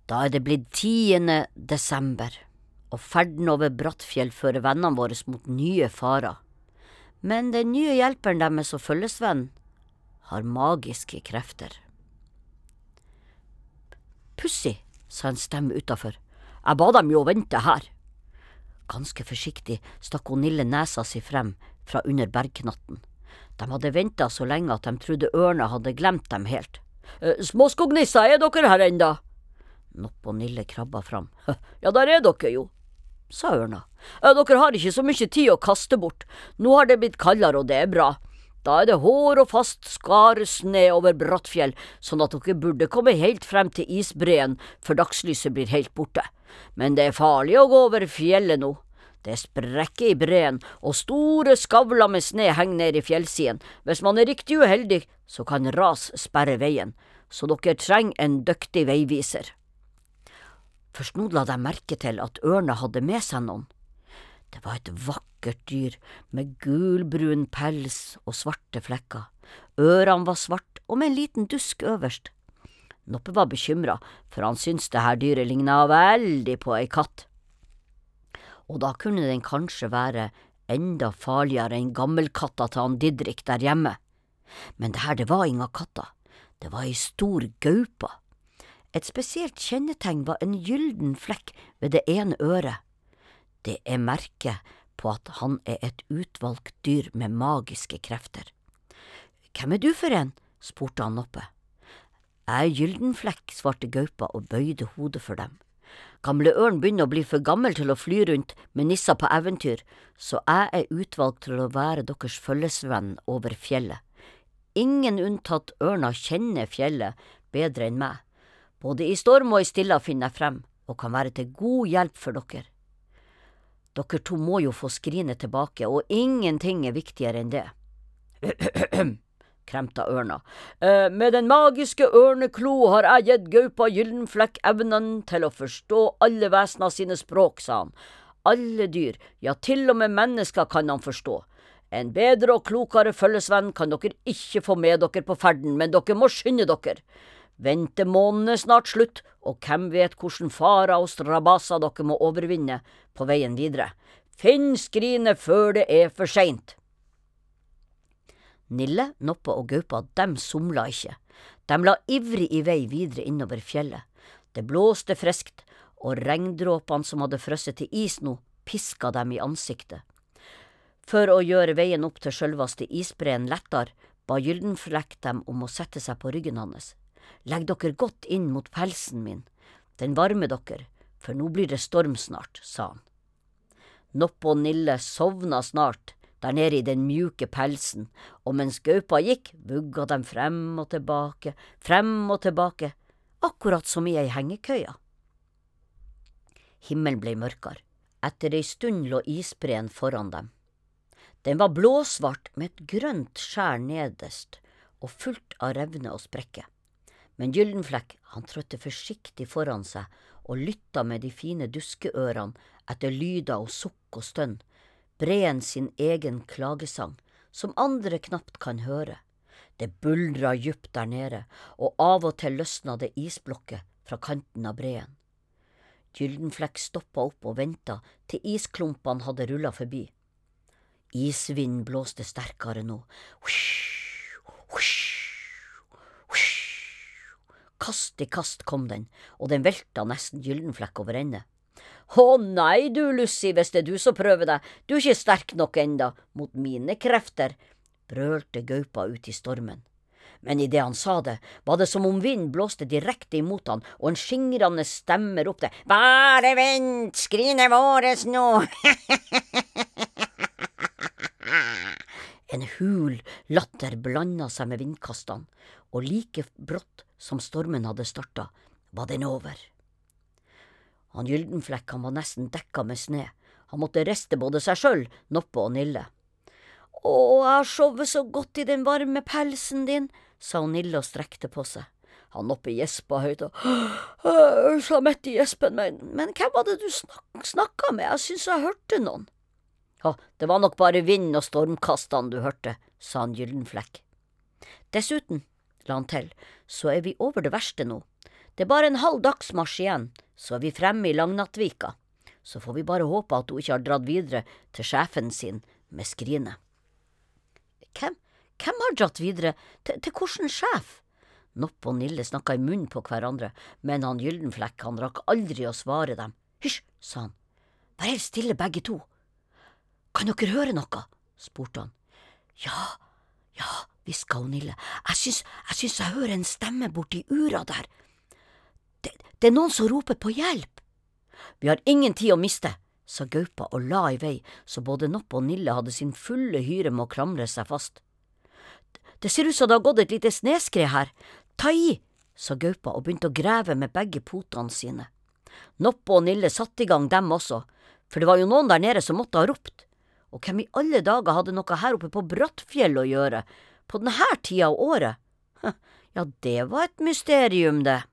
Da det blitt 10. desember, og ferden over Brattfjell fører vennene våre mot nye farer. Men den nye hjelperen deres og følgesvenn har magiske krefter. Pussig, sa en stemme utenfor. Jeg ba dem jo å vente her. Ganske forsiktig stakk Nille nesa si frem fra under bergknatten. De hadde ventet så lenge at de trodde ørna hadde glemt dem helt. Småskognisser, er dere her enda? Nopp og Nille krabba fram. Ja, der er dere jo, sa ørna. Dere har ikke så mye tid å kaste bort. Nå har det blitt kaldere, og det er bra. Da er det hår og fast skaresne over Brattfjell, sånn at dere burde komme helt frem til isbreen før dagslyset blir helt borte. Men det er farlig å gå over fjellet nå. Det er sprekker i breen, og store skavler med sne henger ned i fjellsiden. Hvis man er riktig uheldig, så kan ras sperre veien, så dere trenger en dyktig veiviser. Først nå la de merke til at ørna hadde med seg noen. Det var et vakkert dyr med gulbrun pels og svarte flekker. Ørene var svart og med en liten dusk øverst. Noppe var bekymret, for han syntes det her dyret lignet veldig på ei katt. Og da kunne den kanskje være enda farligere enn gammelkatta til han Didrik der hjemme. Men det var inga katter, det var ei stor gaupa. Et spesielt kjennetegn var en gylden flekk ved det ene øret. Det er merket på at han er et utvalgt dyr med magiske krefter. Hvem er du for en? Spurte han oppe. Jeg er Gyldenflekk, svarte gaupa og bøyde hodet for dem. Gamle Ørn begynner å bli for gammel til å fly rundt med nisser på eventyr, så jeg er utvalgt til å være deres følgesvenn over fjellet. Ingen unntatt ørna kjenner fjellet bedre enn meg. Både i storm og i stilla finner jeg frem, og kan være til god hjelp for dere. Dere to må jo få skrinet tilbake, og ingenting er viktigere enn det. Kremta ørna. Med den magiske ørneklo har jeg gitt gaupa Gyldenflekk evnen til å forstå alle vesener sine språk, sa han. Alle dyr, ja til og med mennesker kan han forstå. En bedre og klokere følgesvenn kan dere ikke få med dere på ferden, men dere må skynde dere. Ventemåneden er snart slutt, og hvem vet hvordan farer og strabaser dere må overvinne på veien videre. Finn skrinet før det er for sent. Nille, Noppa og Gaupa, dem somla ikke. De la ivrig i vei videre innover fjellet. Det blåste friskt, og regndråpene som hadde frosset til is nå, piska dem i ansiktet. For å gjøre veien opp til sjølvaste isbreen lettere, ba Gyldenflekk dem om å sette seg på ryggen hans. Legg dere godt inn mot pelsen min. Den varmer dere, for nå blir det storm snart, sa han. Nopp og Nille sovna snart, der nede i den mjuke pelsen, og mens gaupa gikk, vugga dem frem og tilbake, akkurat som i ei hengekøya. Himmelen ble mørkere. Etter ei stund lå isbreen foran dem. Den var blåsvart med et grønt skjær nederst, og fullt av revne og sprekker. Men Gyldenflekk, han trøtte forsiktig foran seg og lytta med de fine duskeørene etter lyder og sukk og stønn, breen sin egen klagesang, som andre knapt kan høre. Det buldra djupt der nede, og av og til løsna det isblokker fra kanten av breen. Gyldenflekk stoppa opp og venta til isklumpene hadde rullet forbi. Isvinden blåste sterkere nå. Husk, husk. Kast i kast kom den, og den velta nesten Gyldenflekk over ende. Å nei du, Lussi, hvis det er du som prøver deg, du er ikke sterk nok enda, mot mine krefter, brølte gaupa ut i stormen. Men i det han sa det, var det som om vind blåste direkte imot han, og en skingrende stemme ropte, bare vent, skrinet våres nå! En hul latter blanda seg med vindkastene, og like brått som stormen hadde startet, var den over. Han Gyldenflekk, han var nesten dekka med sne. Han måtte riste både seg selv, Noppe og Nille. Å, jeg har sovet så godt i den varme pelsen din, sa Nille og strekte på seg. Han Noppe gjespa høyt og sa midt i gjespen, men hvem var det du snakket med? Jeg synes jeg hørte noen. Ja, det var nok bare vind og stormkastene du hørte, sa han Gyldenflekk. Dessuten, la han til, så er vi over det verste nå. Det er bare en halv dagsmarsj igjen, så er vi fremme i Langnattvika. Så får vi bare håpe at hun ikke har dratt videre til sjefen sin med skrinet. Hvem har dratt videre? Til hvordan sjef? Nopp og Nille snakka i munnen på hverandre, men han Gyldenflekk han rakk aldri å svare dem. Hysj, sa han. Vær helt stille begge to. Kan dere høre noe? Spurte han. Ja, hviska hun Nille. Jeg syns jeg hører en stemme borti ura der. Det er noen som roper på hjelp. Vi har ingen tid å miste, sa gaupa og la i vei, så både Nopp og Nille hadde sin fulle hyre med å klamre seg fast. Det ser ut som det har gått et lite sneskred her. Ta i, sa gaupa og begynte å grave med begge potene sine. Nopp og Nille satte i gang dem også, for det var jo noen der nede som måtte ha ropt. Og hvem i alle dager hadde noe her oppe på Brattfjell å gjøre, på denne tida av året? Ja, det var et mysterium, det.